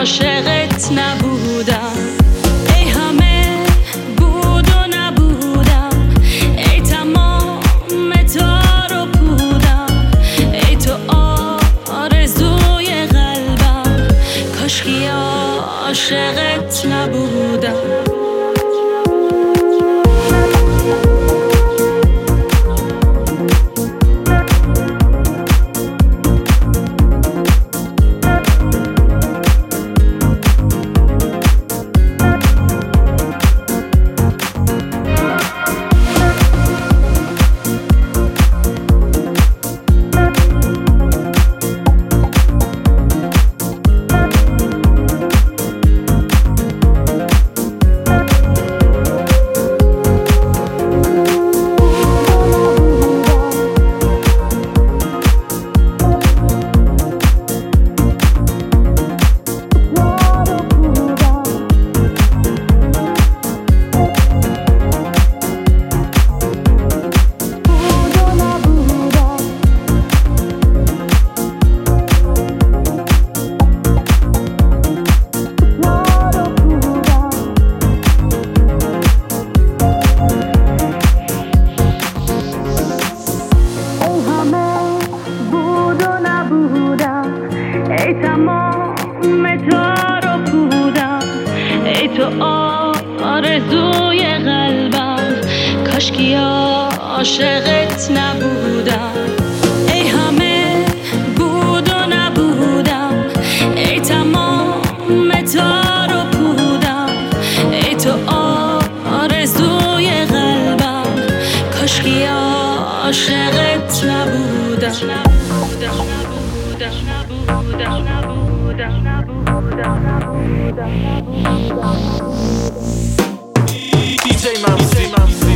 عاشقت نبودم. ای همه بود و نبودم، ای تمام تار و پودم، ای تو آرزوی قلبم، کاشکی عاشقت نبودم. ای تمام تار و پودم، ای تو آرزوی قلبم، کاشکی عاشقت نبودم. ای همه بود و نبودم، ای تمام تار و پودم، ای تو آرزوی قلبم، کاشکی عاشقت نبودم. DJ Mamsi